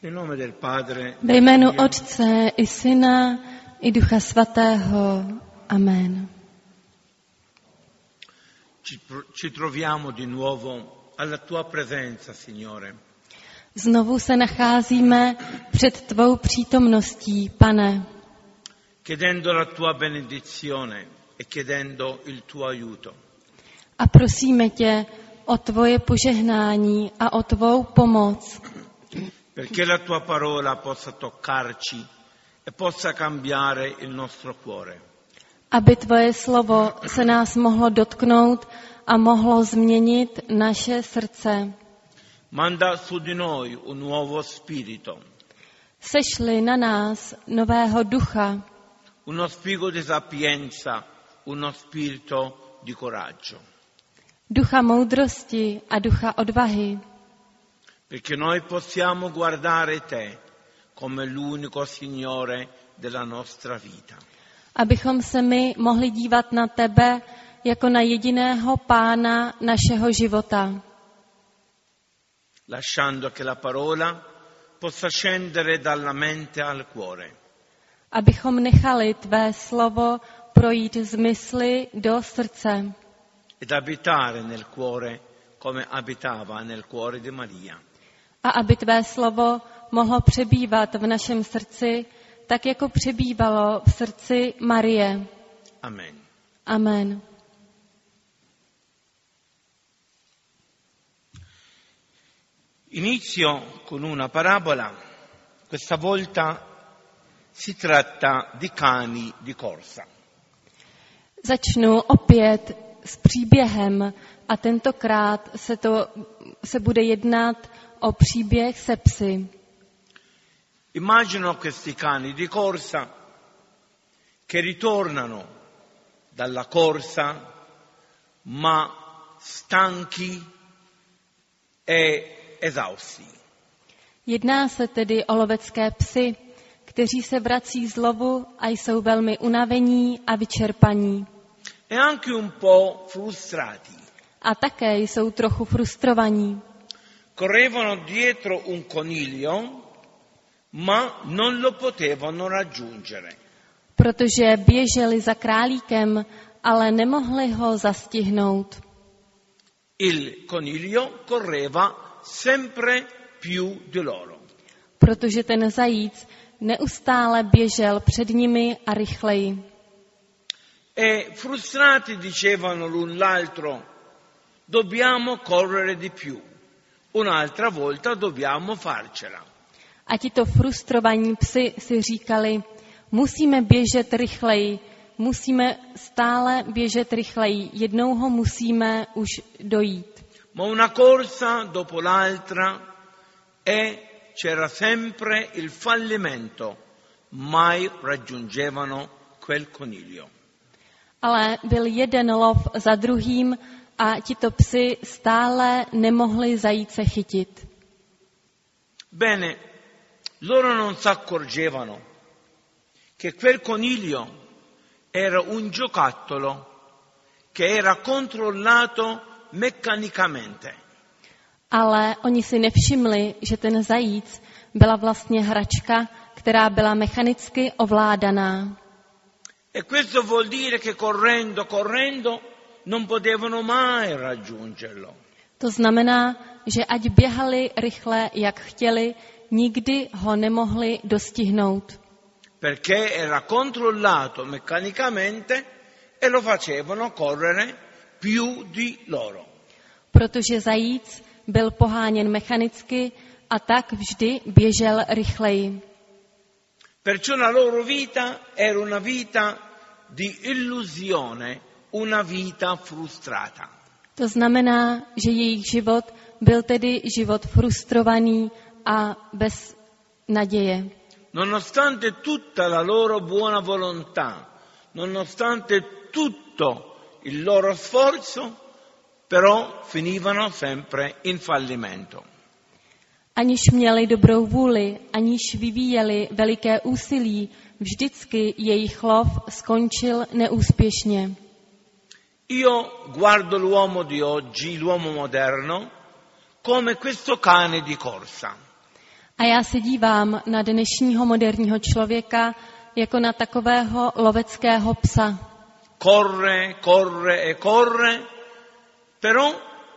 Ve jménu Otce i Syna i Ducha Svatého. Amen. Ci troviamo di nuovo alla tua presenza, Signore. Znovu se nacházíme před tvou přítomností, Pane. Chiedendo la tua benedizione e chiedendo il tuo aiuto. A prosíme tě o tvoje požehnání a o tvou pomoc. Perché la tua parola possa toccarci e possa cambiare il nostro cuore. Aby tvoje slovo se nás mohlo dotknout a mohlo změnit naše srdce. Manda su di noi un nuovo spirito. Sešli na nás nového ducha. Uno spirito di sapienza, uno spirito di coraggio. Ducha moudrosti a ducha odvahy. Perché noi possiamo guardare te come l'unico Signore della nostra vita. Abychom se my mohli dívat na tebe jako na jediného Pána našeho života. Lasciando che la parola possa scendere dalla mente al cuore. Abychom nechali tvé slovo projít z mysli do srdce. Ed abitare nel cuore come abitava nel cuore di Maria. A aby tvé slovo mohlo přebývat v našem srdci, tak jako přebývalo v srdci Marie. Amen. Amen. Inizio con una parabola. Questa volta si tratta di cani di corsa. Začnu opět s příběhem a tentokrát se bude jednat o příběh se psy. Immagino questi cani di corsa che ritornano dalla corsa ma stanchi e esausti. Jedná se tedy o lovecké psy, kteří se vrací z lovu a jsou velmi unavení a vyčerpaní. E anche un po' frustrati. A také jsou trochu frustrovaní. Correvano dietro un coniglio, ma non lo potevano raggiungere. Protože běželi za králíkem, ale nemohli ho zastihnout. Il coniglio correva sempre più di loro. Protože ten zajíc neustále běžel před nimi a rychleji. E frustrati dicevano l'un l'altro, dobbiamo correre di più, un'altra volta dobbiamo farcela. A tito frustrovaní psi si říkali, musíme běžet rychleji, musíme stále běžet rychleji, jednou ho musíme už dojít. Ma una corsa dopo l'altra e c'era sempre il fallimento, mai raggiungevano quel coniglio. Ale byl jeden lov za druhým a tito psi stále nemohli zajíce chytit. Bene, loro non si accorgevano che quel coniglio era un giocattolo che era controllato meccanicamente. Ale oni si nevšimli, že ten zajíc byla vlastně hračka, která byla mechanicky ovládaná. E questo vuol dire che correndo non potevano mai raggiungerlo. To znamená, že ať běhali rychle, jak chtěli, nikdy ho nemohli dostihnout. Perché era controllato meccanicamente e lo facevano correre più di loro. Protože zajíc byl poháněn mechanicky a tak vždy běžel rychleji. Perciò la loro vita era una vita di illusione, una vita frustrata. To znamená, že jejich život byl tedy život frustrovaný a bez naděje. Nonostante tutta la loro buona volontà, nonostante tutto il loro sforzo, però finivano sempre in fallimento. Aniž měli dobrou vůli, aniž vyvíjeli veliké úsilí, vždycky jejich lov skončil neúspěšně. Io guardo l'uomo di oggi, l'uomo moderno, come questo cane di corsa. A A já se dívám na dnešního moderního člověka jako na takového loveckého psa. Corre, corre e corre, però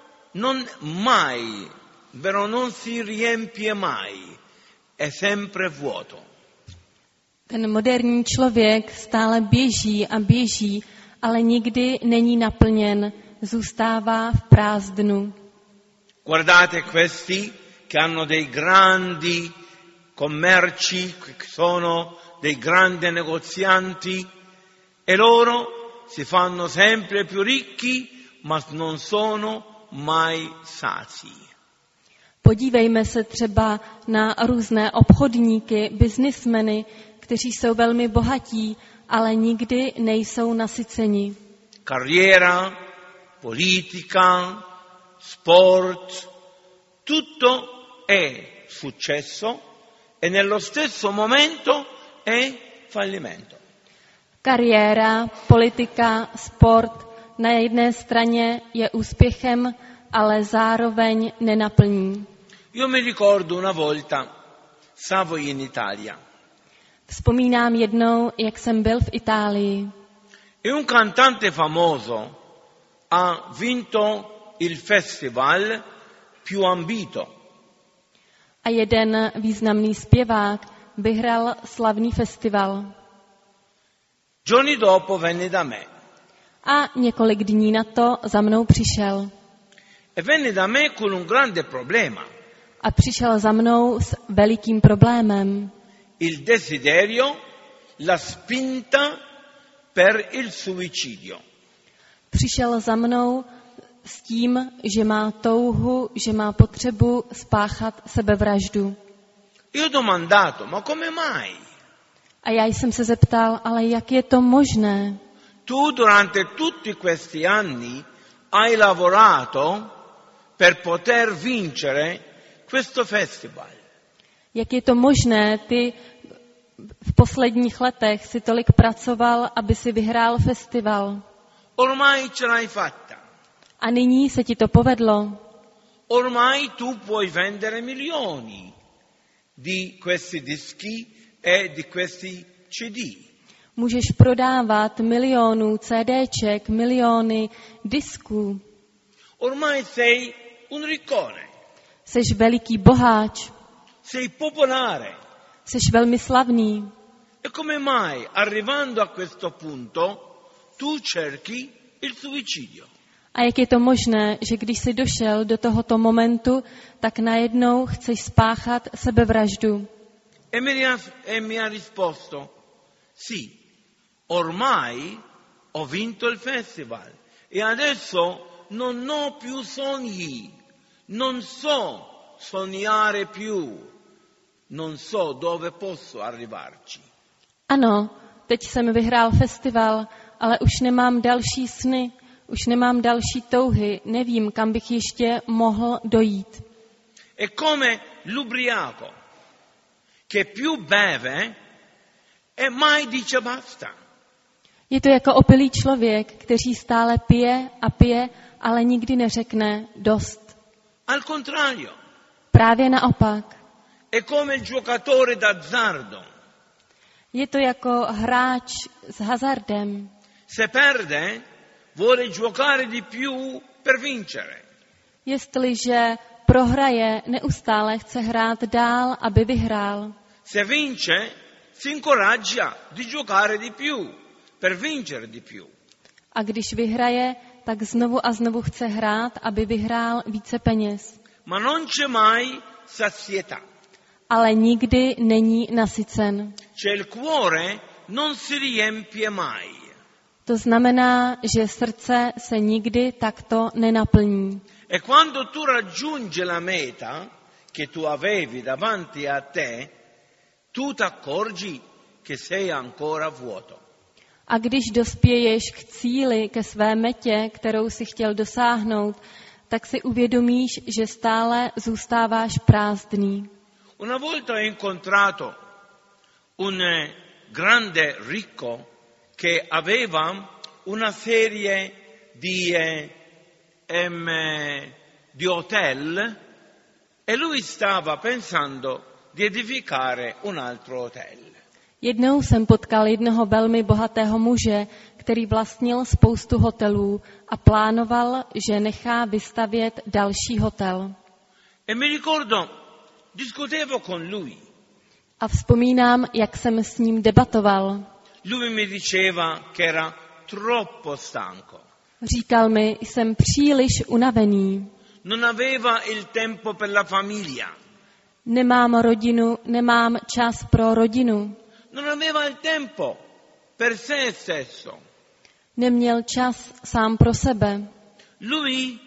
non si riempie mai, è sempre vuoto. Ten moderní člověk stále běží a běží, ale nikdy není naplněn, zůstává v prázdnu. Guardate questi che hanno dei grandi commerci, che sono dei grandi negozianti, e loro si fanno sempre più ricchi, ma non sono mai sazi. Podívejme se třeba na různé obchodníky, biznismeny, kteří jsou velmi bohatí, ale nikdy nejsou nasyceni. Carriera, politica, sport, tutto è successo e nello stesso momento è fallimento. Kariéra, politika, sport na jedné straně je úspěchem, ale zároveň nenaplní. Io mi ricordo una volta, stavo in Italia, Vzpomínám jednou, jak jsem byl v Itálii. e un cantante famoso ha vinto il festival più ambito. A jeden významný zpěvák vyhrál slavný festival. Giorni dopo venne da me A několik dní na to za mnou přišel. e venne da me con un grande problema, A přišel za mnou s velikým problémem. il desiderio, la spinta per il suicidio. Přišel za mnou s tím, že má touhu, že má potřebu spáchat sebevraždu. Io ho domandato, ma come mai? A já jsem se zeptal, ale jak je to možné? Tu durante tutti questi anni hai lavorato per poter vincere questo festival. Jak je to možné? Ty v posledních letech si tolik pracoval, aby si vyhrál festival. Ormai ce l'hai fatta. A nyní se ti to povedlo. Ormai tu puoi vendere milioni di questi dischi e di questi CD. Můžeš prodávat milionů CDček, miliony disků. Ormai sei un riccone, Seš veliký boháč, sei popolare. seš velmi slavný. E come mai, arrivando a questo punto, tu cerchi il suicidio? A jak je to možné, že když jsi došel do tohoto momentu, tak najednou chceš spáchat sebevraždu? E mi ha risposto, sì, ormai ho vinto il festival e adesso non ho più sogni, non so sognare più, non so dove posso arrivarci. Ano, teď jsem vyhrál festival, ale už nemám další sny, už nemám další touhy, nevím, kam bych ještě mohl dojít. È come l'ubriaco che più beve e mai dice basta. Je to jako opilý člověk, který stále pije a pije, ale nikdy neřekne dost. Al contrario, Právě naopak. è come il giocatore d'azzardo. Je to jako hráč s hazardem. Se perde, vuole giocare di più per vincere. Jestliže prohraje, neustále chce hrát dál, aby vyhrál. Se vince, si incoraggia di giocare di più, per vincere di più. A když vyhraje, tak znovu a znovu chce hrát, aby vyhrál více peněz. Ma non c'è mai sazietà. Ale nikdy není nasycen. Cioè il cuore non si riempie mai. To znamená, že srdce se nikdy takto nenaplní. E quando tu raggiungi la meta che tu avevi davanti a te, tu t'accorgi che sei ancora vuoto. A když dospěješ k cíli, ke své metě, kterou si chtěl dosáhnout, tak si uvědomíš, že stále zůstáváš prázdný. Una volta ho incontrato un grande ricco che aveva una serie di hotel e lui stava pensando di edificare un altro hotel. Jednou jsem potkal jednoho velmi bohatého muže, který vlastnil spoustu hotelů a plánoval, že nechá vystavět další hotel. E mi ricordo, discutevo con lui. A vzpomínám, jak jsem s ním debatoval. Lui mi diceva che era troppo stanco. Říkal mi, jsem příliš unavený. Non aveva il tempo per la famiglia. Nemám rodinu, nemám čas pro rodinu. Non aveva il tempo per se stesso. Neměl čas sám pro sebe. Lui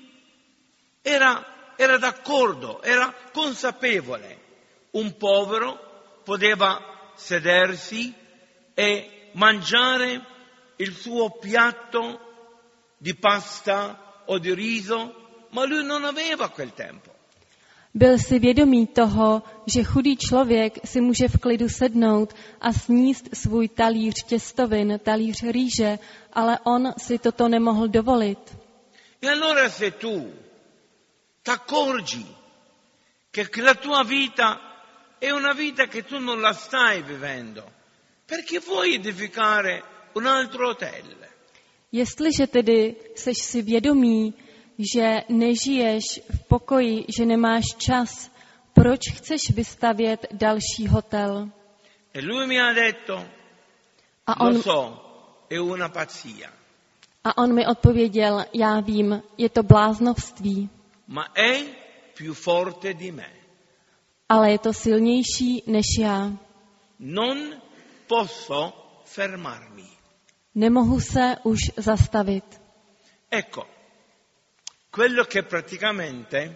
era d'accordo, era consapevole. Un povero poteva sedersi e mangiare il suo piatto di pasta o di riso, ma lui non aveva quel tempo. Byl si vědomý toho, že chudý člověk si může v klidu sednout a sníst svůj talíř těstovin, talíř rýže, ale on si toto nemohl dovolit. E allora se tu t'accorgi che la tua vita è una vita che tu non la stai vivendo, perché vuoi edificare un altro hotel? Jestliže tedy seš si vědomý, že nežiješ v pokoji, že nemáš čas, proč chceš vystavět další hotel? E lui mi ha detto, lo so, è una pazzia. A on mi odpověděl, já vím, je to bláznovství, Ma è più forte di me. ale je to silnější než já. Non posso fermarmi. Nemohu se už zastavit. Ecco, quello che praticamente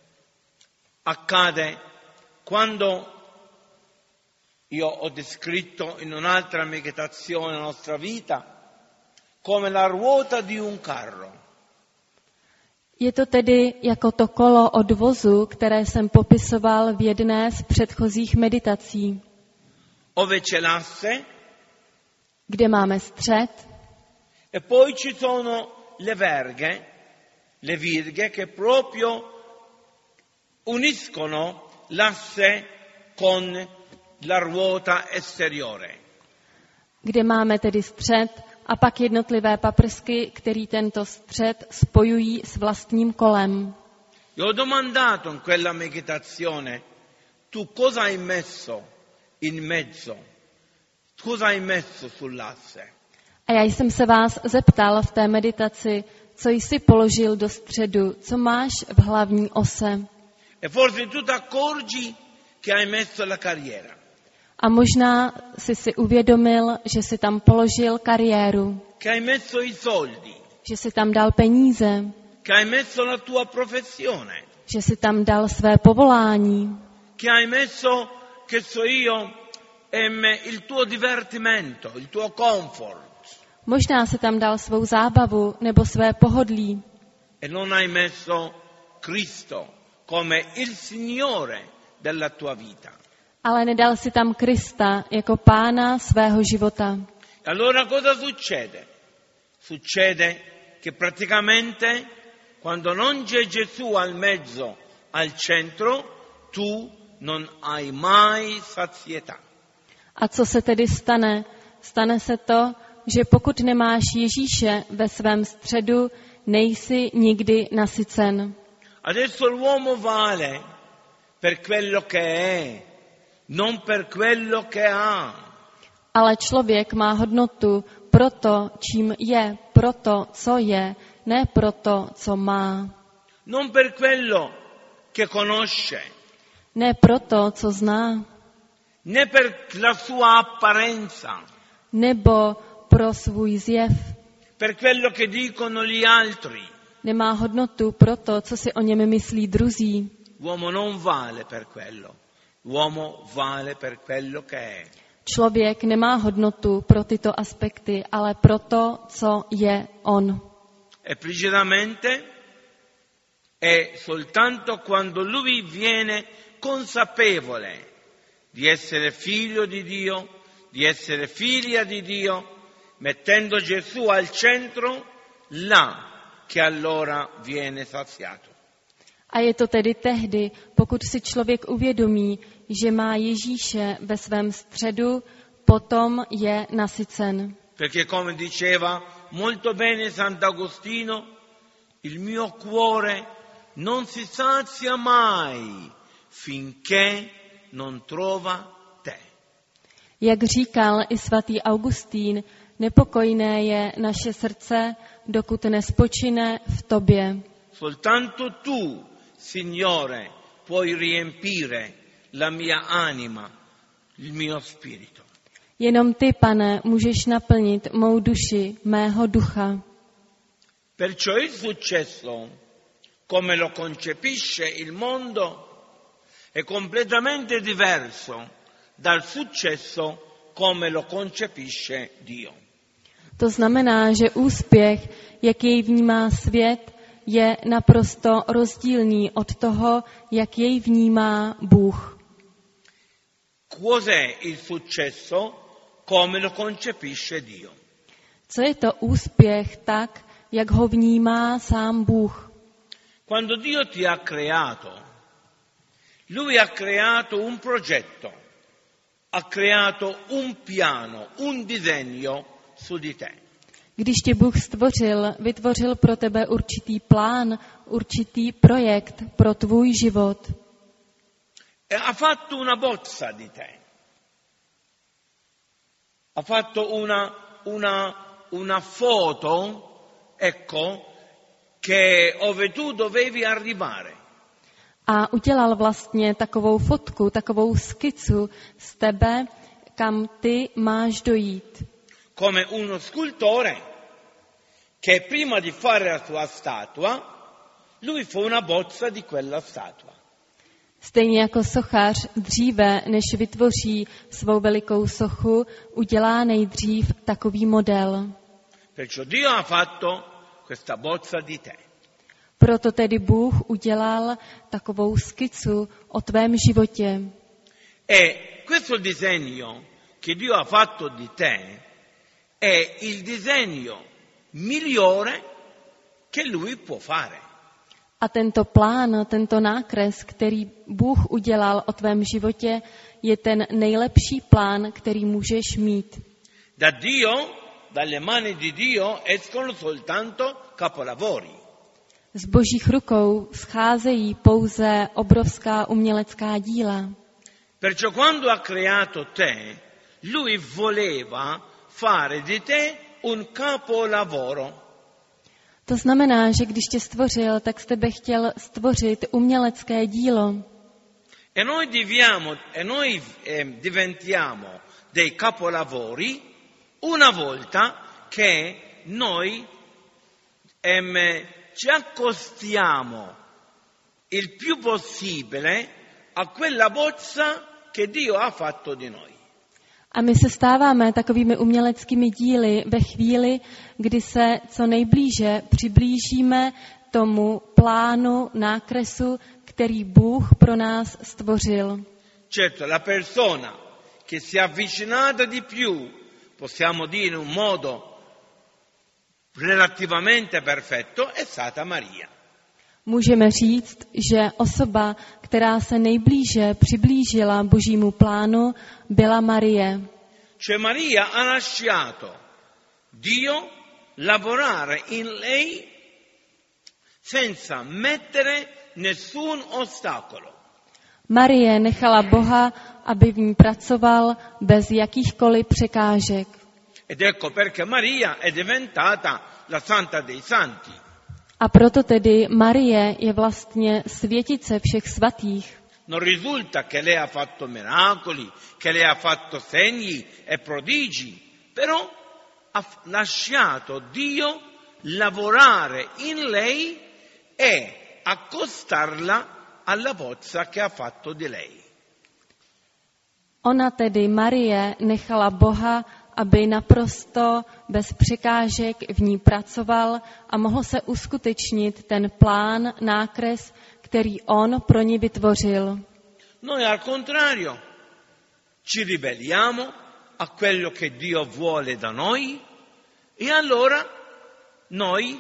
accade quando io ho descritto in un'altra meditazione la nostra vita come la ruota di un carro. Je to tedy jako to kolo od vozu, které jsem popisoval v jedné z předchozích meditací, Ove c'è l'asse kde máme střed e poi ci sono le virghe che proprio uniscono l'asse con la ruota esteriore. kde máme tedy střed a pak jednotlivé paprsky, který tento střed spojují s vlastním kolem. Io ho domandato in quella meditazione, tu cosa hai messo in mezzo? Cosa hai messo sull'asse? A já jsem se vás zeptal v té meditaci, co jsi položil do středu, co máš v hlavní ose. E forse tu ti accorgi che hai messo la carriera. A možná jsi si uvědomil, že jsi tam položil kariéru, Che hai messo i soldi, že jsi tam dal peníze, che hai messo la tua professione, že jsi tam dal své povolání, che hai messo, che so io, il tuo divertimento, il tuo comfort, možná jsi tam dal svou zábavu nebo své pohodlí e non hai messo Cristo come il Signore della tua vita. ale nedal si tam Krista jako pána svého života. Allora cosa succede? Succede che praticamente quando non c'è Gesù al mezzo, al centro, tu non hai mai sazietà. A co se tedy stane? Stane se to, že pokud nemáš Ježíše ve svém středu, nejsi nikdy nasycen. Adesso l'uomo vale per quello che è, non per quello che ha. Ale člověk má hodnotu proto, čím je, proto, co je, ne proto, co má. Non per quello che conosce, Ne proto, co zná, né per la sua apparenza, nebo pro svůj zjev. per quello che dicono gli altri. Nemá hodnotu proto, co si o něm myslí druzí. L'uomo non vale per quello, l'uomo vale per quello che è. Člověk nemá hodnotu pro tyto aspekty, ale pro to, co je on. E precisamente è soltanto quando lui viene consapevole di essere figlio di Dio, di essere figlia di Dio, mettendo Gesù al centro, là che allora viene saziato. A je to tedy tehdy, pokud si člověk uvědomí, že má Ježíše ve svém středu, potom je nasycen. Perché come diceva molto bene Sant'Agostino, il mio cuore non si sazia mai finché non trova te. Jak říkal i svatý Augustín, nepokojné je naše srdce, dokud nespočine v tobě. Soltanto tu, Signore, puoi riempire la mia anima, il mio spirito. Jenom ty, Pane, můžeš naplnit mou duši, mého ducha. Perciò il successo, come lo concepisce il mondo, è completamente diverso dal successo come lo concepisce Dio. To znamená, že úspěch, jak jej vnímá svět, je naprosto rozdílný od toho, jak jej vnímá Bůh. Cos'è il successo come lo concepisce Dio? Co je to úspěch tak, jak ho vnímá sám Bůh? Quando Dio ti ha creato, Lui ha creato un progetto, ha creato un piano, un disegno su di te. Když tě Bůh stvořil, vytvořil pro tebe určitý plán, určitý projekt pro tvůj život. E ha fatto una bozza di te. Ha fatto una foto, ecco, che ove tu dovevi arrivare. A udělal vlastně takovou fotku, takovou skicu z tebe, kam ty máš dojít. Come uno scultore che prima di fare la sua statua, lui fa una bozza di quella statua. Stejně jako sochař dříve, než vytvoří svou velikou sochu, udělá nejdřív takový model. Perciò Dio ha fatto questa bozza di te. Proto tedy Bůh udělal takovou skicu o tvém životě. E questo disegno che Dio ha fatto di te è il disegno migliore che Lui può fare. A tento plán, tento nákres, který Bůh udělal o tvém životě, je ten nejlepší plán, který můžeš mít. Da Dio, dalle mani di Dio, escono soltanto capolavori. Z božích rukou scházejí pouze obrovská umělecká díla. Perciò quando ha creato te, Lui voleva fare di te un capolavoro. To znamená, že když tě stvořil, tak z tebe chtěl stvořit umělecké dílo. E noi diventiamo dei capolavori una volta che noi ci accostiamo il più possibile a quella bozza che Dio ha fatto di noi. A my se stáváme takovými uměleckými díly ve chvíli, kdy se co nejblíže přiblížíme tomu plánu, nákresu, který Bůh pro nás stvořil. Certo, la persona che si è avvicinata di più, possiamo dire in un modo relativamente perfetto, è stata Maria. Můžeme říct, že osoba, která se nejblíže přiblížila Božímu plánu, byla Marie. Cioè Maria ha lasciato Dio lavorare in lei senza mettere nessun ostacolo. Marie nechala Boha, aby v ní pracoval bez jakýchkoliv překážek. Ed ecco perché Maria è diventata la Santa dei Santi. A proto tedy Marie je vlastně světice všech svatých. Non risulta che lei ha fatto miracoli, che lei ha fatto segni e prodigi, però ha lasciato Dio lavorare in lei e accostarla alla bozza che ha fatto di lei. Ona tedy, Marie, nechala Boha, aby naprosto bez překážek v ní pracoval a mohl se uskutečnit ten plán, nákres, který on pro ní vytvořil. Noi al contrario ci ribelliamo a quello che Dio vuole da noi e allora noi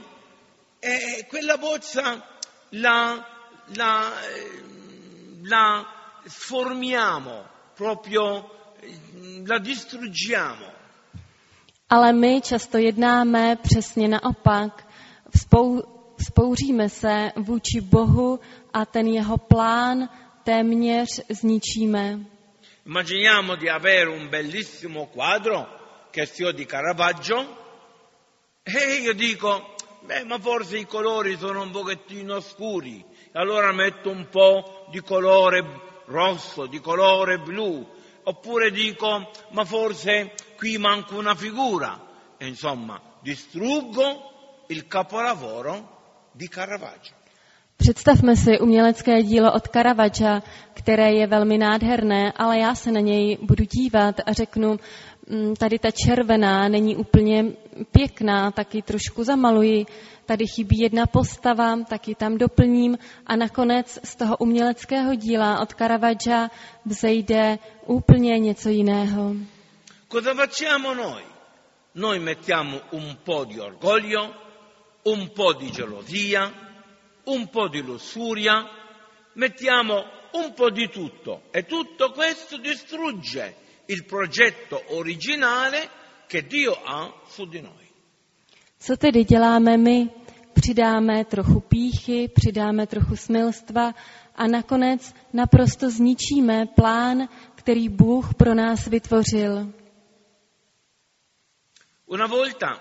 quella bozza la sformiamo, proprio la distruggiamo. Ale my často jednáme přesně naopak. Vzpouříme se vůči Bohu a ten jeho plán téměř zničíme. Immaginiamo di avere un bellissimo quadro che sia di Caravaggio e io dico, ma forse i colori sono un pochettino scuri, allora metto un po' di colore rosso, di colore blu, oppure dico, ma forse qui manca una figura, e insomma distruggo il capolavoro di Caravaggio. Představme si umělecké dílo od Caravaggia, které je velmi nádherné, ale já se na něj budu dívat a řeknu, tady ta červená není úplně pěkná, taky trošku zamaluji, tady chybí jedna postava, taky tam doplním a nakonec z toho uměleckého díla od Caravaggia vzejde úplně něco jiného. Cosa facciamo noi? Noi mettiamo un po' di orgoglio, un po' di gelosia, un po' di lussuria, mettiamo un po' di tutto e tutto questo distrugge il progetto originale che Dio ha su di noi. Co tedy děláme my? Přidáme trochu pýchy, přidáme trochu smilstva a nakonec naprosto zničíme plán, který Bůh pro nás vytvořil. Una volta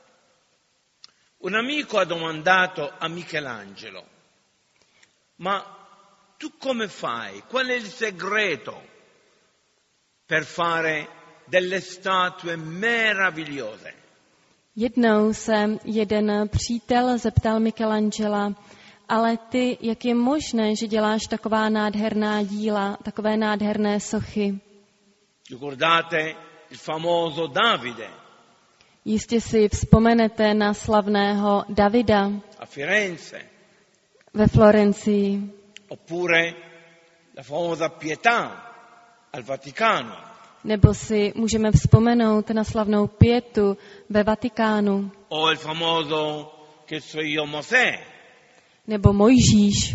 un amico ha domandato a Michelangelo, ma tu come fai? Qual è il segreto per fare delle statue meravigliose? Jednou se jeden přítel zeptal Michelangela, ale ty, jak je možné, že děláš taková nádherná díla, takové nádherné sochy? Ricordate il famoso Davide Jistě si vzpomenete na slavného Davida a Firenze, ve Florencii, oppure la famosa Pietà al Vaticano, nebo si můžeme vzpomenout na slavnou Pietu ve Vatikánu, o il famoso, che so io, Mosè. nebo Mojžíš.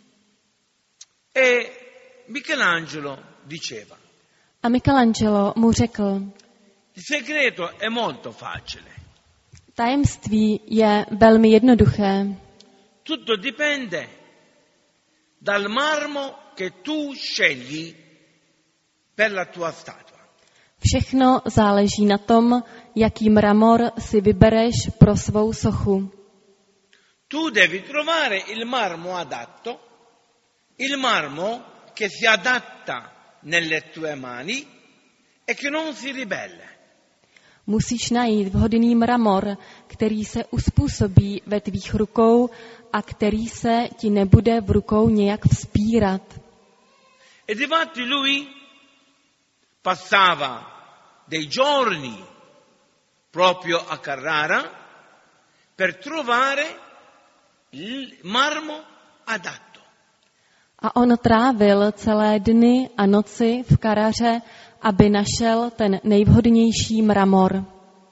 E Michelangelo diceva, A Michelangelo mu řekl, il segreto è molto facile, tajemství je velmi jednoduché. tutto dipende dal marmo che tu scegli per la tua statua. Všechno záleží na tom, jaký mramor si vybereš pro svou sochu. Tu devi trovare il marmo adatto, il marmo che si adatta nelle tue mani e che non si ribella. Musíš najít vhodný mramor, který se uspůsobí ve tvých rukou a který se ti nebude v rukou nějak vzpírat. E difatti lui passava dei giorni proprio a Carrara per trovare il marmo adatto. A on trávil celé dny a noci v Karaře, aby našel ten nejvhodnější mramor.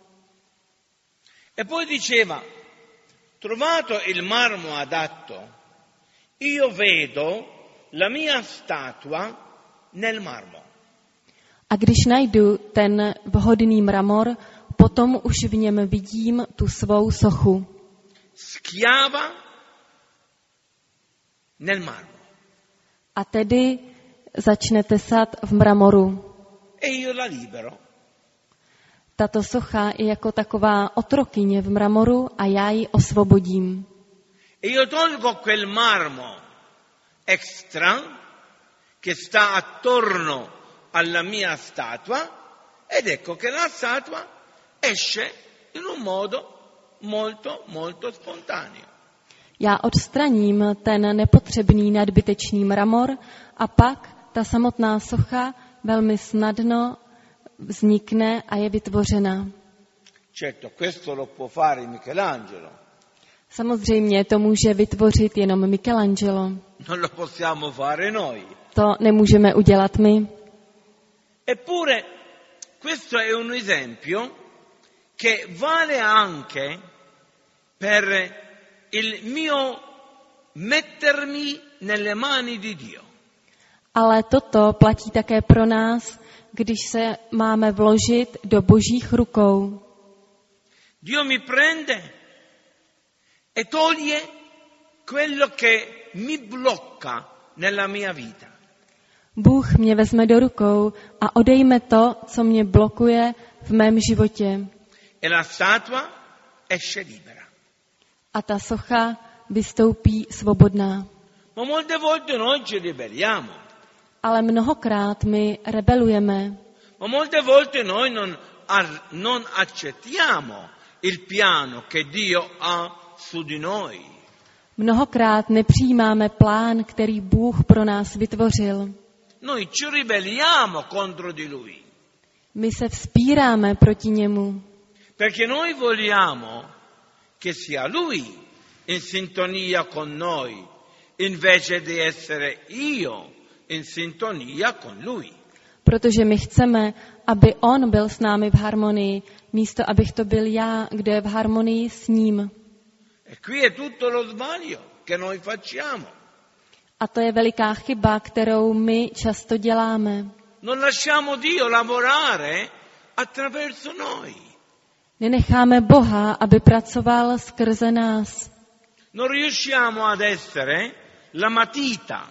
E poi diceva, trovato il marmo adatto, io vedo la mia statua nel marmo. A když najdu ten vhodný mramor, potom už v něm vidím tu svou sochu. Schiava nel marmo. A tedy začne tesat v mramoru. E io la libero. Tato socha je jako taková otrokyně v mramoru a já ji osvobodím. E io tolgo quel marmo extra che sta attorno alla mia statua ed ecco che la statua esce in un modo molto, molto spontaneo. Já odstraním ten nepotřebný nadbytečný mramor a pak ta samotná socha velmi snadno vznikne a je vytvořena. Certo, questo lo può fare Michelangelo. Samozřejmě to může vytvořit jenom Michelangelo. Non lo possiamo fare noi. To nemůžeme udělat my. Eppure questo è un esempio che vale anche per il mio mettermi nelle mani di Dio. Ale toto platí také pro nás, když se máme vložit do Božích rukou. Dio mi prende e toglie quello che mi blocca nella mia vita. Bůh mě vezme do rukou a odejme to, co mě blokuje v mém životě. E la statua esce libera. A ta socha vystoupí svobodná. Ma molte volte noi ci ribelliamo. Ale mnohokrát my rebelujeme. Ma molte volte noi non accettiamo il piano che Dio ha su di noi. Mnohokrát nepřijímáme plán, který Bůh pro nás vytvořil. Noi ci ribelliamo contro di Lui. My se vzpíráme proti němu. Perché noi vogliamo che sia Lui in sintonia con noi, invece di essere io in sintonia con Lui. Protože my chceme, aby on byl s námi v harmonii, místo abych to byl já, kdo je v harmonii s ním. E qui è tutto lo sbaglio che noi facciamo. A to je veliká chyba, kterou my často děláme. Non lasciamo Dio lavorare attraverso noi. Nenecháme Boha, aby pracoval skrze nás. Non riusciamo ad essere la matita,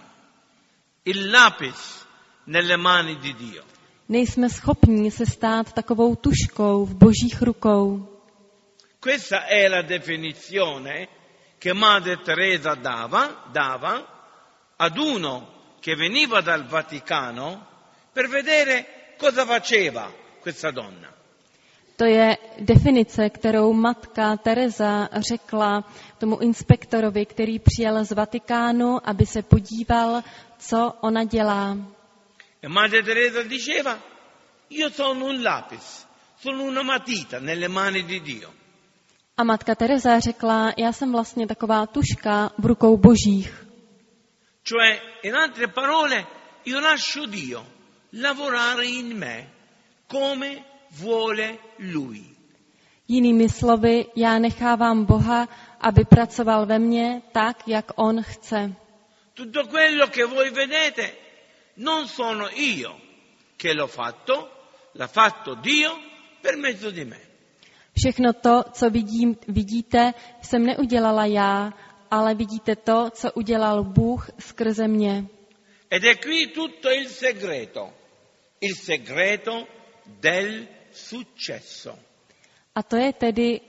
il lapis nelle mani di Dio. Nejsme schopni se stát takovou tužkou v Božích rukou. Questa è la definizione che Madre Teresa dava ad uno che veniva dal Vaticano per vedere cosa faceva questa donna. To je definice, kterou matka Teresa řekla tomu inspektorovi, který přijel z Vatikánu, aby se podíval, co ona dělá. E Madre Teresa diceva, io sono un lapis, sono una matita nelle mani di Dio. A matka Teresa řekla, já jsem vlastně taková tužka v rukou Božích. Cioè, in altre parole, io lascio Dio lavorare in me come vuole Lui. Jinými slovy, já nechávám Boha, aby pracoval ve mně tak, jak on chce. Tutto quello che voi vedete non sono io che l'ha fatto Dio per mezzo di me. Všechno to, co vidíte, jsem neudělala já, ale vidíte to, co udělal Bůh skrze mě. Ed è qui tutto il segreto del successo. A to je tedy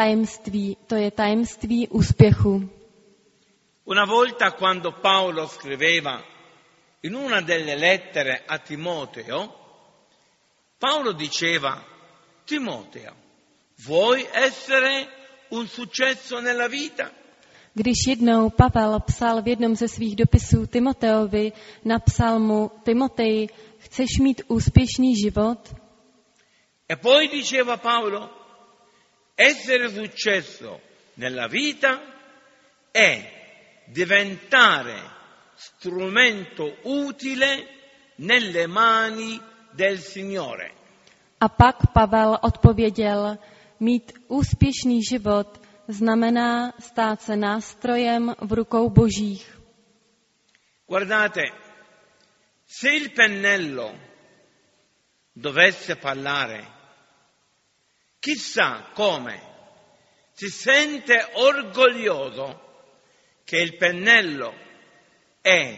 tajemství úspěchu. Una volta quando Paolo scriveva in una delle lettere a Timoteo, Paolo diceva, Timoteo, vuoi essere un successo nella vita? Když jednou Pavel psal v jednom ze svých dopisů Timoteovi, napsal mu, Timoteji, chceš mít úspěšný život? E poi diceva Paolo, essere successo nella vita è diventare strumento utile nelle mani del Signore. A pak Pavel odpověděl, mít úspěšný život znamená stát se nástrojem v rukou Božích. Guardate, se il pennello dovesse parlare, chissà come si sente orgoglioso che il pennello è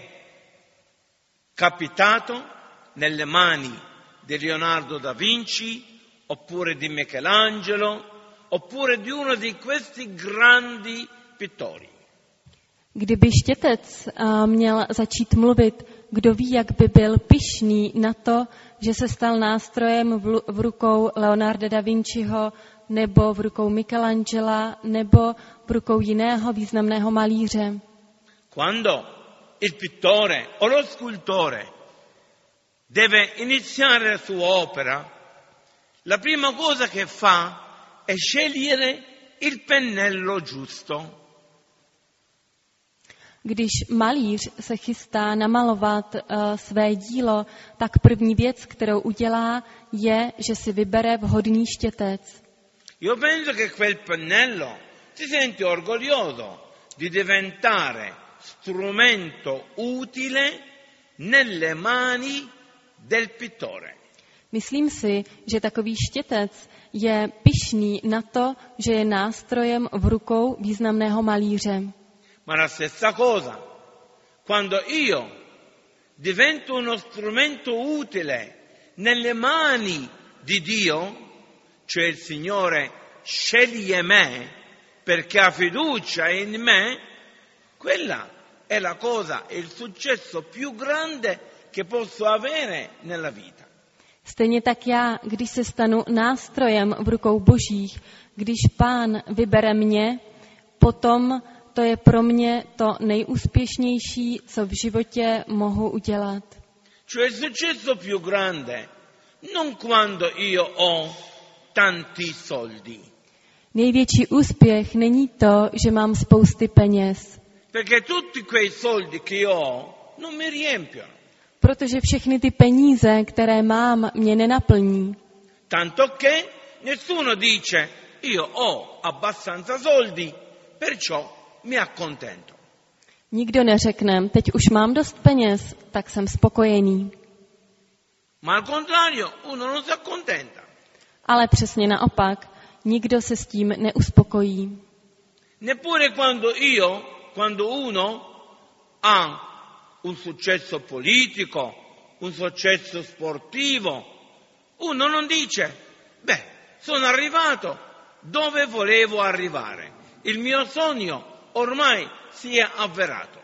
capitato nelle mani di Leonardo da Vinci, oppure di Michelangelo, oppure di uno di questi grandi pittori. Kdyby štětec měl začít mluvit, kdo ví, jak by byl pyšný na to, že se stal nástrojem v rukou Leonarda da Vinciho, nebo v rukou Michelangela, nebo v rukou jiného významného malíře. Quando il pittore o lo scultore deve iniziare la sua opera, la prima cosa che fa è scegliere il pennello giusto. Když malíř se chystá namalovat své dílo, tak první věc, kterou udělá, je, že si vybere vhodný štětec. Io penso che quel pennello si sente orgoglioso di diventare strumento utile nelle mani del pittore. Myslím si, že takový štětec je pyšný na to, že je nástrojem v rukou významného malíře. Ma la stessa cosa, quando io divento uno strumento utile nelle mani di Dio, cioè il Signore sceglie me perché ha fiducia in me, quella è la cosa, è il successo più grande che posso avere nella vita. Stejně tak já, když se stanu nástrojem v rukou Božích, když Pán vybere mě, potom to je pro mě to nejúspěšnější, co v životě mohu udělat. Cioè il successo più grande, non quando io ho tanti soldi. Největší úspěch není to, že mám spousty peněz, Perché tutti quei soldi che io ho non mi riempiono. protože všechny ty peníze, které mám, mě nenaplní. Tanto che nessuno dice io ho abbastanza soldi, perciò mi accontento. Nikdo neřekne, teď už mám dost peněz, tak jsem spokojený. Ma al contrario, uno non si accontenta. Ale přesně naopak, nikdo se s tím neuspokojí. Neppure quando uno ha un successo politico, un successo sportivo, uno non dice, sono arrivato dove volevo arrivare. Il mio sogno ormai si è avverato.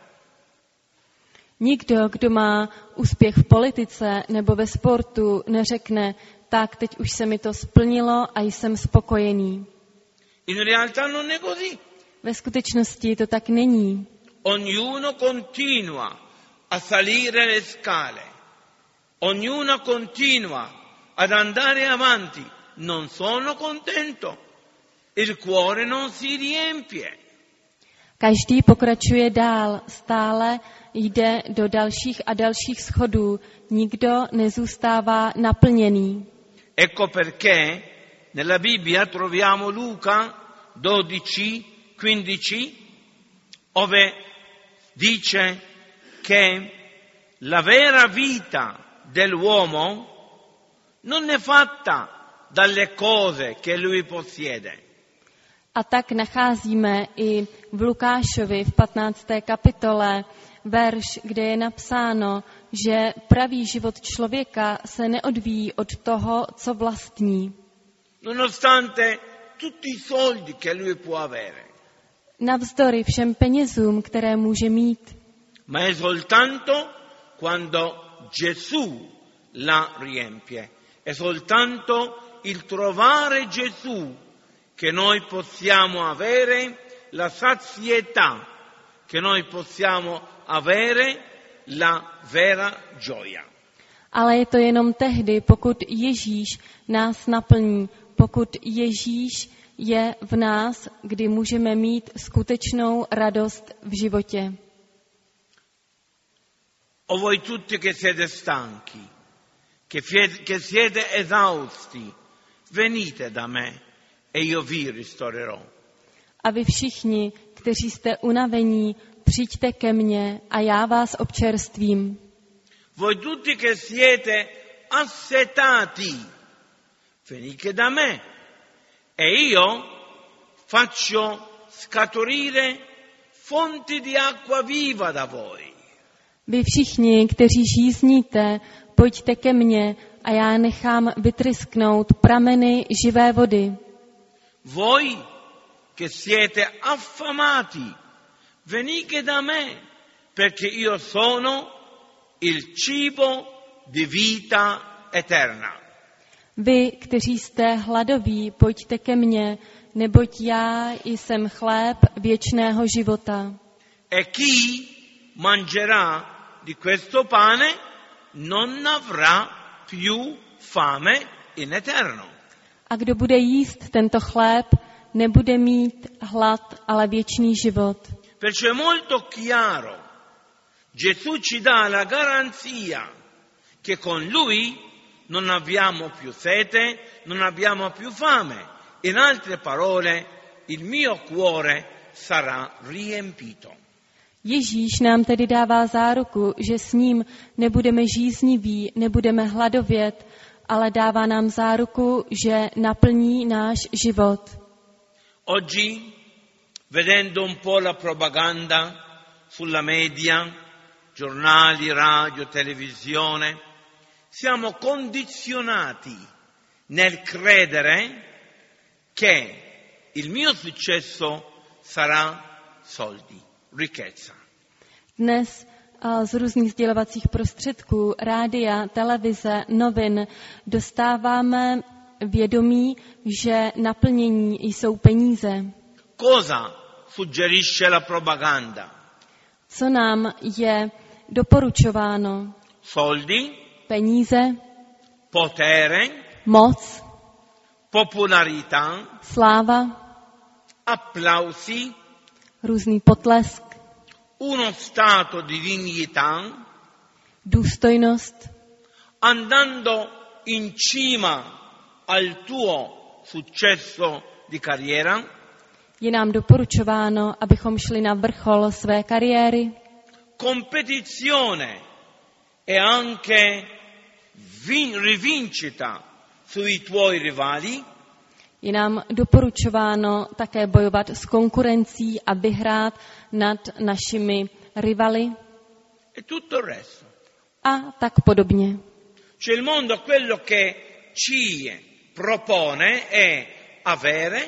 Nikdo, kdo má úspěch v politice nebo ve sportu, neřekne, tak teď už se mi to splnilo a jsem spokojený. In realtà non è così. Ve skutečnosti to tak není. Ognuno continua a salire le scale. Ognuno continua ad andare avanti. Non sono contento. Il cuore non si riempie. Každý pokračuje dál, stále jde do dalších a dalších schodů. Nikdo nezůstává naplněný. Ecco perché nella Bibbia troviamo Luca 12:15, dove dice che la vera vita dell'uomo non è fatta dalle cose che lui possiede. A tak nacházíme i v Lukášovi v 15. kapitole verš, kde je napsáno, že pravý život člověka se neodvíjí od toho, co vlastní. Nonostante tutti i soldi che lui può avere. Navzdory všem penězům, které může mít. Ma è soltanto quando Gesù la riempie. È soltanto il trovare Gesù che noi possiamo avere la sazietà, che noi possiamo avere la vera gioia. Ale je to jenom tehdy, pokud Ježíš nás naplní, pokud Ježíš je v nás, kdy můžeme mít skutečnou radost v životě. O voi tutti che siete stanchi, che siete esausti, venite da me e io vi ristorerò. A vy všichni, kteří jste unavení, přijďte ke mně a já vás občerstvím. Voi tutti che siete assetati, venite da me e io faccio scaturire fonti di acqua viva da voi. Vy všichni, kteří žízníte, pojďte ke mně a já nechám vytrysknout prameny živé vody. Voi che siete affamati, venite da me, perché io sono il cibo di vita eterna. Vy, kteří jste hladoví, pojďte ke mně, neboť já jsem chléb věčného života. E chi mangerà di questo pane non avrà più fame in eterno. A kdo bude jíst tento chléb, nebude mít hlad, ale věčný život. Perciò è molto chiaro. Gesù ci dà la garanzia che con lui non abbiamo più sete, non abbiamo più fame. In altre parole, il mio cuore sarà riempito. Ježíš nám tedy dává záruku, že s ním nebudeme žízniví, nebudeme hladovět, ale dává nám záruku, že naplní náš život. Oggi, vedendo un po' la propaganda sulla media, giornali, radio, televisione, siamo condizionati nel credere che il mio successo sarà soldi, ricchezza. Dnes z různých sdělovacích prostředků, rádia, televize, novin dostáváme vědomí, že naplnění jsou peníze. Cosa suggerisce la propaganda? Co nám je doporučováno? Soldi, Peníze, potere, moc, popolarità, sláva, applausi, různý potlesk, uno stato di dignità, důstojnost. andando in cima al tuo successo di carriera, Je nám doporučováno, abychom šli na vrchol své kariéry, competizione e anche rivincita sui tuoi rivali, je nám doporučováno také bojovat s konkurencí a vyhrát nad našimi rivaly e tutto il resto. a tak podobně. Cioè il mondo quello che ci propone è avere,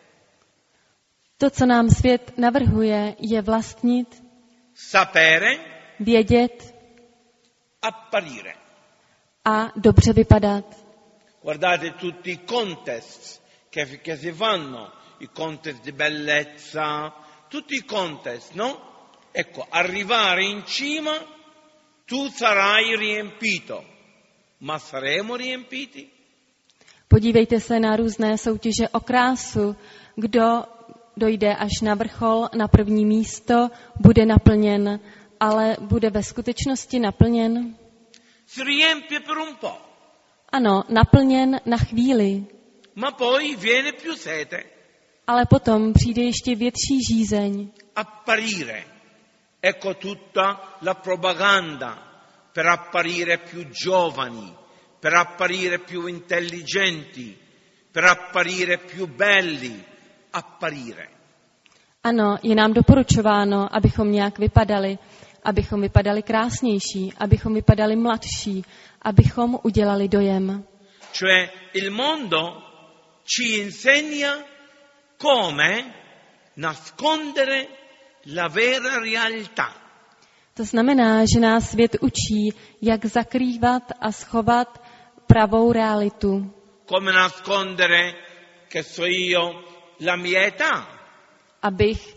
To, co nám svět navrhuje, je vlastnit, sapere, vědět apparire. a dobře vypadat. Guardate tutti i contest che si fanno, i contest di bellezza, tutti i contest, no? Ecco, arrivare in cima, tu sarai riempito, ma saremo riempiti? Podívejte se na různé soutěže o krásu. Kdo dojde až na vrchol, na první místo, bude naplněn, ale bude ve skutečnosti naplněn? Si riempie per un po', Ano, naplněn na chvíli, ma poi viene più sete. ale potom přijde ještě větší žízeň. Apparire. Ecco tutta la propaganda per apparire più giovani, per apparire più intelligenti, per apparire più belli. Apparire. Ano, je nám doporučováno, abychom nějak vypadali krásnější, abychom vypadali mladší, abychom udělali dojem. Cioè il mondo ci insegna come nascondere la vera realtà. To znamená, že nás svět učí, jak zakrývat a schovat pravou realitu. Come nascondere, che so io, la mia età. Abych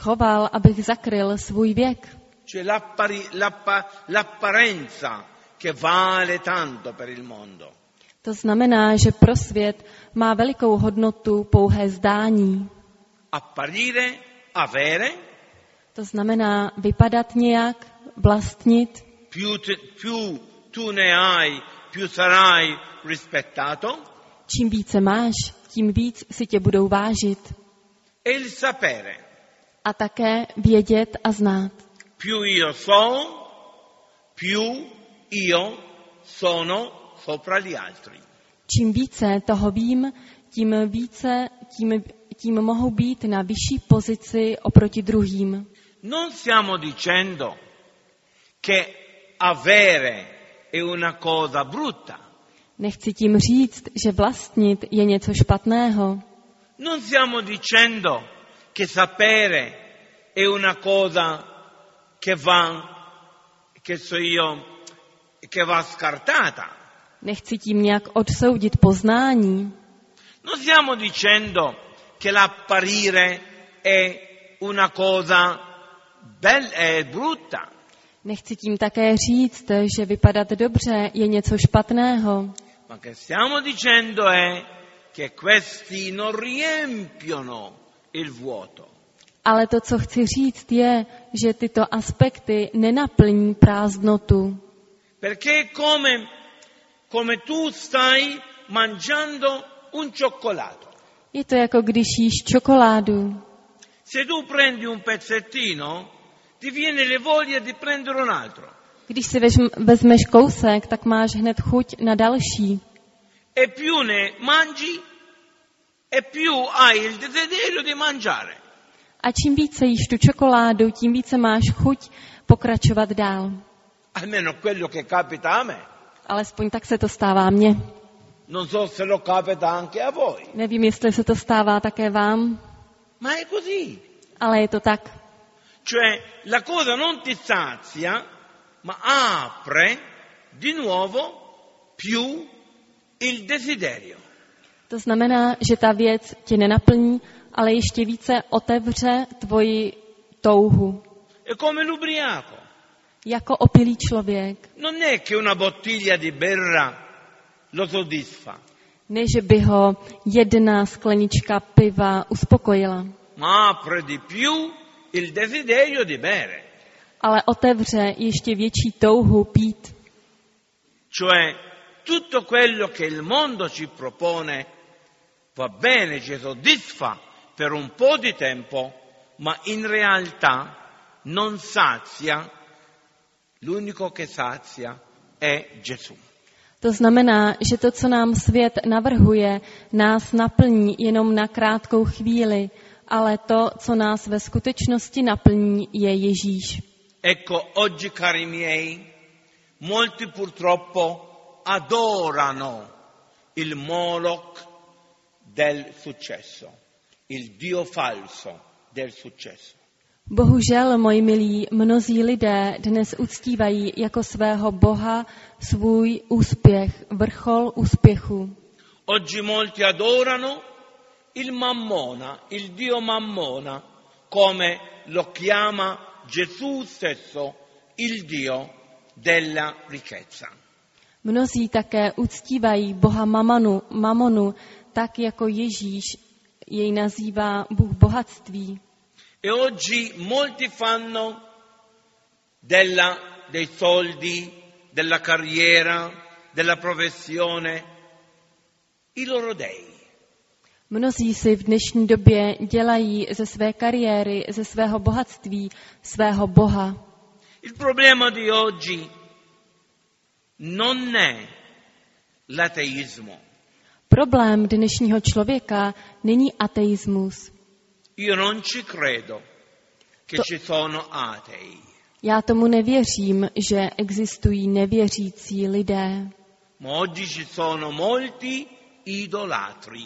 zakryl svůj věk. Cioè l'apparenza che vale tanto per il mondo. To znamená, že pro svět má velikou hodnotu pouhé zdání. Apparire, avere. To znamená vypadat nějak, vlastnit. Più tu ne hai, più sarai rispettato. Čím více máš, tím víc si tě budou vážit. E il sapere. A také vědět a znát. Più io so, più io sono sopra gli altri. Čím více toho vím, tím mohu být na vyšší pozici oproti druhým. Non stiamo dicendo che avere è una cosa brutta. Nechci tím říct, že vlastnit je něco špatného. Non stiamo dicendo che sapere è una cosa che va scartata. Nechci tím nějak odsoudit poznání. Non stiamo dicendo che l'apparire è una cosa è brutta. Nechci tím také říct, že vypadat dobře je něco špatného. Ma che stiamo dicendo è che questi non riempiono il vuoto. Ale to, co chci říct, je, že tyto aspekty nenaplní prázdnotu. Perché come tu stai mangiando un cioccolato. Je to jako když jíš čokoládu. Se tu prendi un pezzettino, ti viene le voglia di prendere un altro. Když si vezmeš kousek, tak máš hned chuť na další. E più ne mangi, e più hai il desiderio di mangiare. A čím více jíš tu čokoládu, tím více máš chuť pokračovat dál. Almeno quello che capita a me. Alespoň tak se to stává mně. Non so se lo capita anche a voi. Nevím, jestli se to stává také vám, Ma è così. ale je to tak. Cioè la cosa non ti sazia, ma apre di nuovo più il desiderio. To znamená, že ta věc tě nenaplní, ale ještě více otevře tvoji touhu. È come l'ubriaco. Jako opilý člověk. Non è che una bottiglia di birra lo soddisfa, Ne, že by ho jedna sklenička piva uspokojila, ma apre di più il desiderio di bere. ale otevře ještě větší touhu pít. Cioè tutto quello che il mondo ci propone va bene, ci soddisfa per un po' di tempo, ma in realtà non sazia. L'unico che sazia è Gesù. To znamená, že to, co nám svět navrhuje, nás naplní jenom na krátkou chvíli, ale to, co nás ve skutečnosti naplní, je Ježíš. Ecco, oggi, cari miei, molti purtroppo adorano il Moloch del successo, il Dio falso del successo. Bohužel, moji milí, mnozí lidé dnes uctívají jako svého Boha svůj úspěch, vrchol úspěchu. Oggi molti adorano il Mammona, il Dio Mammona, come lo chiama Gesù stesso, il Dio della ricchezza. Mnozí také uctívají Boha Mamonu, tak jako Ježíš jej nazývá Bůh bohatství. E oggi molti fanno dei soldi, della carriera, della professione i loro dei. Mnozí si v dnešní době dělají ze své kariéry, ze svého bohatství, svého Boha. Il problema di oggi non è l'ateismo. Problém dnešního člověka není ateismus. Io non ci credo che ci sono atei. Já tomu nevěřím, že existují nevěřící lidé. Ma oggi ci sono molti idolatri.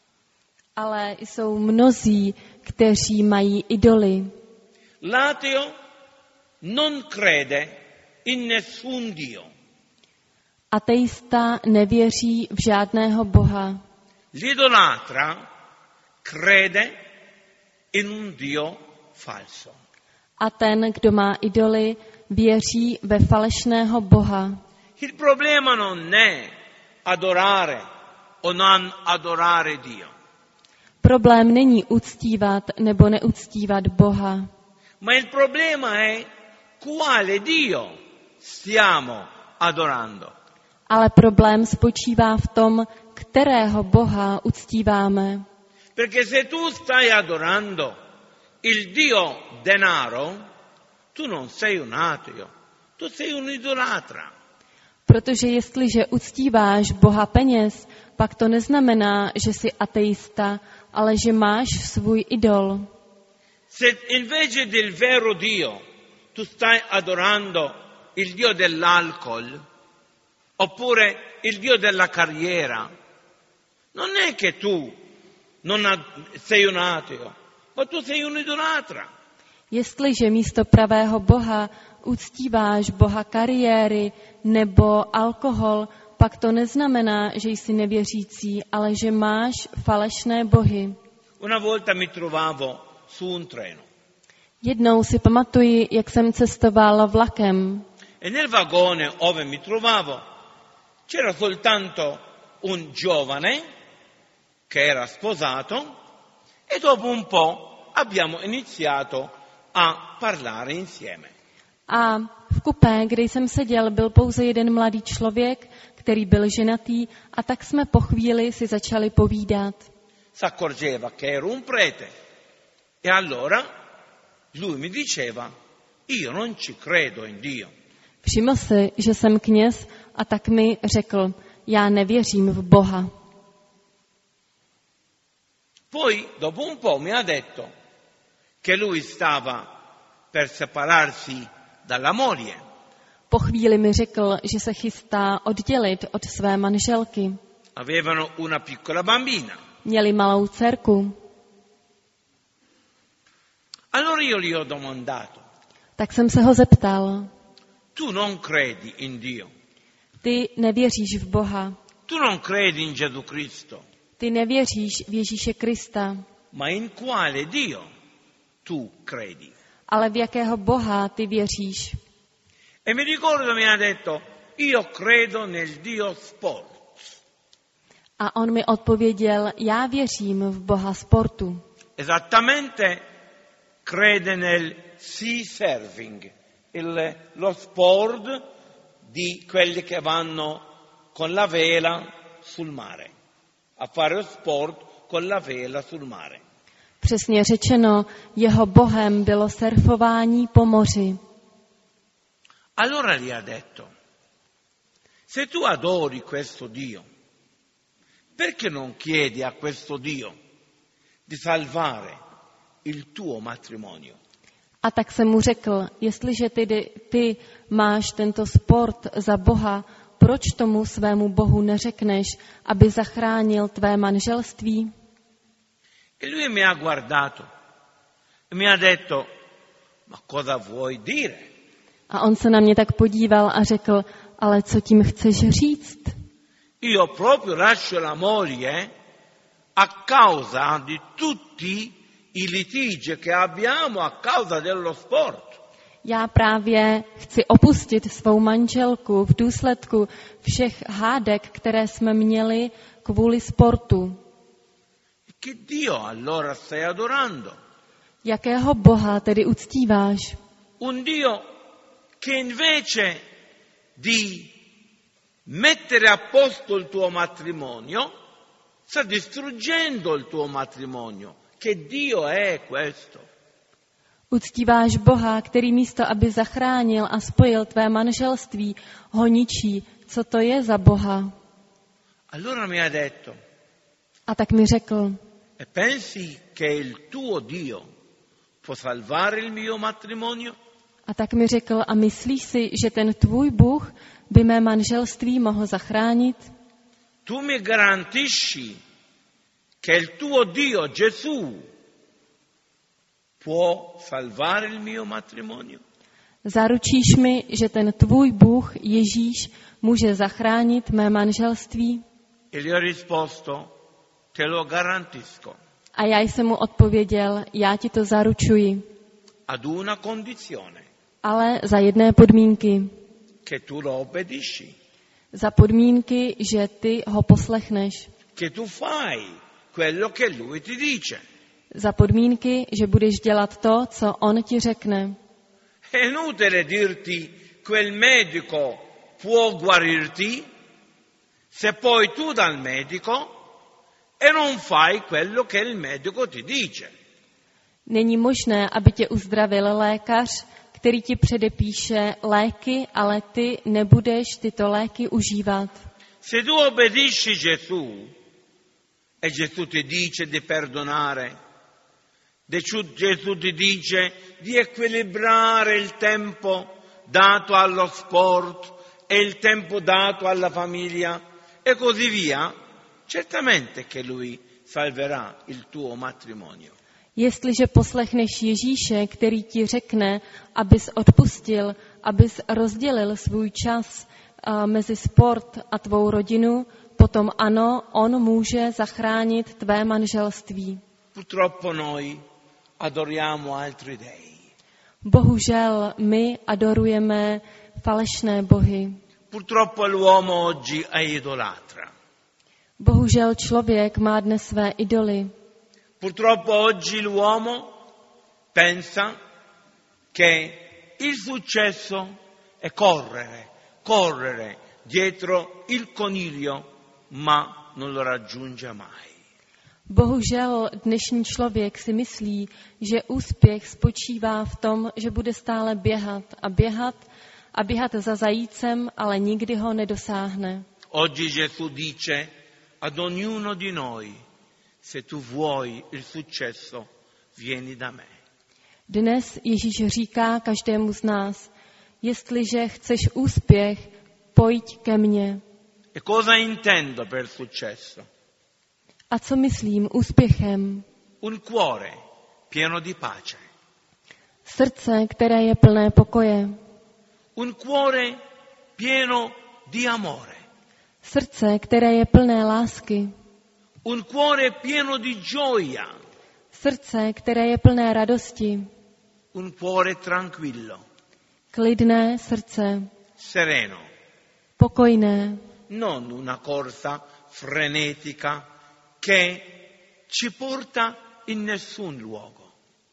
Ale jsou mnozí, kteří mají idoly. L'ateo non crede in nessun Dio. Ateista nevěří v žádného Boha. L'idolatra crede in un Dio falso. A ten, kdo má idoly, věří ve falešného Boha. Il problema non è adorare o non adorare Dio, Problém není uctívat nebo neuctívat Boha, ma il problema è quale Dio stiamo adorando. ale problém spočívá v tom, kterého Boha uctíváme. Perché se tu stai adorando il Dio denaro, tu non sei un ateo, tu sei un idolatra. Protože jestliže uctíváš Boha peněz, pak to neznamená, že jsi ateista, ale že máš svůj idol. Se invece del vero Dio tu stai adorando il Dio dell'alcol, oppure il Dio della carriera, non è che tu sei un ateo, ma tu sei un idolatra. Jestliže místo pravého Boha uctíváš Boha kariéry nebo alkohol, pak to neznamená, že jsi nevěřící, ale že máš falešné bohy. Una volta mi trovavo su un treno. Jednou si pamatuji, jak jsem cestoval vlakem. E nel vagone ove mi trovavo c'era soltanto un giovane che era sposato e dopo un po' abbiamo iniziato a parlare insieme. A v kupé, kde jsem seděl, byl pouze jeden mladý člověk, který byl ženatý, a tak jsme po chvíli si začali povídat. S'accorgeva che ero un prete e allora lui mi diceva: io non ci credo in Dio. Všiml si, že jsem kněz, a tak mi řekl, já nevěřím v Boha. Poi, dopo un po', mi ha detto che lui stava per separarsi dalla moglie. Po chvíli mi řekl, že se chystá oddělit od své manželky. Avevano una piccola bambina. Měli malou dcerku. Allora io gli ho domandato, Tak jsem se ho zeptal, tu non credi in Dio? ty nevěříš v Boha, Tu non credi in Gesù Cristo? ty nevěříš v Ježíše Krista, Ma in quale Dio tu credi? ale v jakého Boha ty věříš? E mi ricordo mi ha detto, io credo nel Dio sport. A on mi odpověděl, já věřím v Boha sportu. Esattamente crede nel sea surfing, lo sport di quelli che vanno con la vela sul mare, a fare sport con la vela sul mare. Přesně řečeno, jeho bohem bylo surfování po moři. Allora gli ha detto, se tu adori questo Dio, perché non chiedi a questo Dio di salvare il tuo matrimonio? A tak jsem mu řekl, jestliže ty máš tento sport za Boha, proč tomu svému Bohu neřekneš, aby zachránil tvé manželství? E lui mi ha guardato e mi ha detto, ma cosa vuoi dire? A on se na mě tak podíval a řekl, ale co tím chceš říct? Io proprio lascio la moglie a causa di tutti i litigi che abbiamo a causa dello sport. Já právě chci opustit svou manželku v důsledku všech hádek, které jsme měli kvůli sportu. Che Dio allora stai adorando? Jakého Boha tedy uctíváš? Un Dio che invece di mettere a posto il tuo matrimonio sta distruggendo il tuo matrimonio. Che Dio è questo? Uctíváš Boha, který místo, aby zachránil a spojil tvé manželství, ho ničí. Co to je za Boha? Allora mi ha detto, A tak mi řekl, e pensi che il tuo Dio può salvare il mio matrimonio? a myslíš si, že ten tvůj Bůh by mé manželství mohl zachránit? Tu mi garantisci che il tuo Dio Gesù può salvare il mio matrimonio? Zaručíš mi, že ten tvůj Bůh Ježíš může zachránit mé manželství? E gli ho risposto, te lo garantisco, A já jsem mu odpověděl, já ti to zaručuji, ad una condizione, ale za jedné podmínky. che tu lo obbedisci, Za podmínky, že ty ho poslechneš. che tu fai quello che lui ti dice. Za podmínky, že budeš dělat to, co on ti řekne. È inutile dirti quel medico può guarirti se poi tu dal medico e non fai quello che il medico ti dice. Není možné, aby tě uzdravil lékař, který ti předepíše léky, ale ty nebudeš tyto léky užívat. Se tu obbedisci Gesù e Gesù ti dice di perdonare, Gesù ti dice di equilibrare il tempo dato allo sport e il tempo dato alla famiglia e così via, certamente che lui salverà il tuo matrimonio. Jestliže poslechneš Ježíše, který ti řekne, abys odpustil, abys rozdělil svůj čas mezi sport a tvou rodinu, potom ano, on může zachránit tvé manželství. Purtroppo noi adoriamo altri dei. Bohužel my adorujeme falešné bohy. Purtroppo l'uomo oggi è idolatra. Bohužel člověk má dnes své idoly. Purtroppo oggi l'uomo pensa che il successo è correre dietro il coniglio, ma non lo raggiunge mai. Bohužel dnešní člověk si myslí, že úspěch spočívá v tom, že bude stále běhat za zajícem, ale nikdy ho nedosáhne. Oggi Gesù dice ad ognuno di noi, se tu vuoi il successo, vieni da me. Dnes Ježíš říká každému z nás, jestliže chceš úspěch, pojď ke mně. E cosa intendo per successo? A co myslím úspěchem? Un cuore pieno di pace. Srdce, které je plné pokoje. Un cuore pieno di amore. Srdce, které je plné lásky. Un cuore pieno di gioia. Srdce, které je plné radosti. Un cuore tranquillo. Klidné srdce. Sereno. Pokojné. Non una corsa frenetica che ci porta in nessun luogo.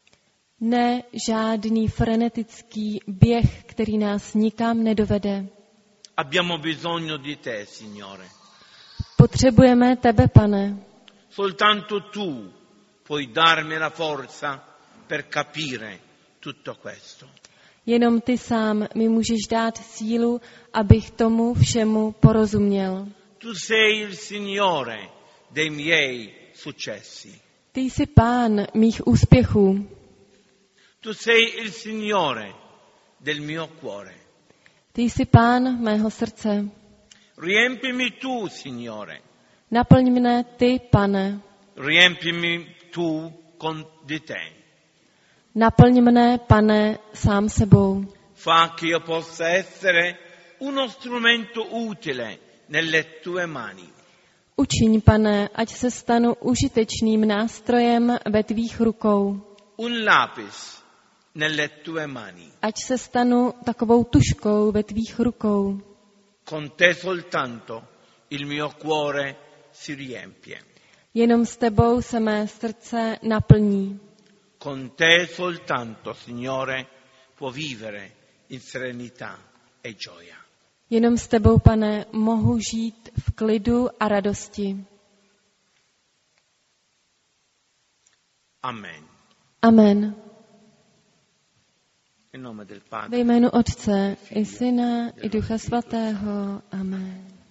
Ne žádný frenetický běh, který nás nikam nedovede. Abbiamo bisogno di te, Signore. Potřebujeme tebe, Pane. Soltanto tu puoi darmi la forza per capire tutto questo. Jenom ty sám mi můžeš dát sílu, abych tomu všemu porozuměl. Tu sei il Signore dei miei successi. Ty jsi Pán mých úspěchů. Tu sei il Signore del mio cuore. Ty jsi Pán mého srdce. Riempimi tu, Signore. Naplň mne ty, Pane. Riempimi tu di te. Naplň mne, Pane, sám sebou. Fa che io possa essere uno strumento utile nelle tue mani. Učiň, Pane, ať se stanu užitečným nástrojem ve tvých rukou. Un lapis nelle tue mani. Ať se stanu takovou tužkou ve tvých rukou. Con te soltanto il mio cuore si riempie. Jenom s tebou se mé srdce naplní. Con te soltanto, Signore, può vivere in serenità e gioia. Jenom s tebou, Pane, mohu žít v klidu a radosti. Amen. Amen. In nome del Padre. Ve jménu Otce i Syna i Ducha Svatého. Amen.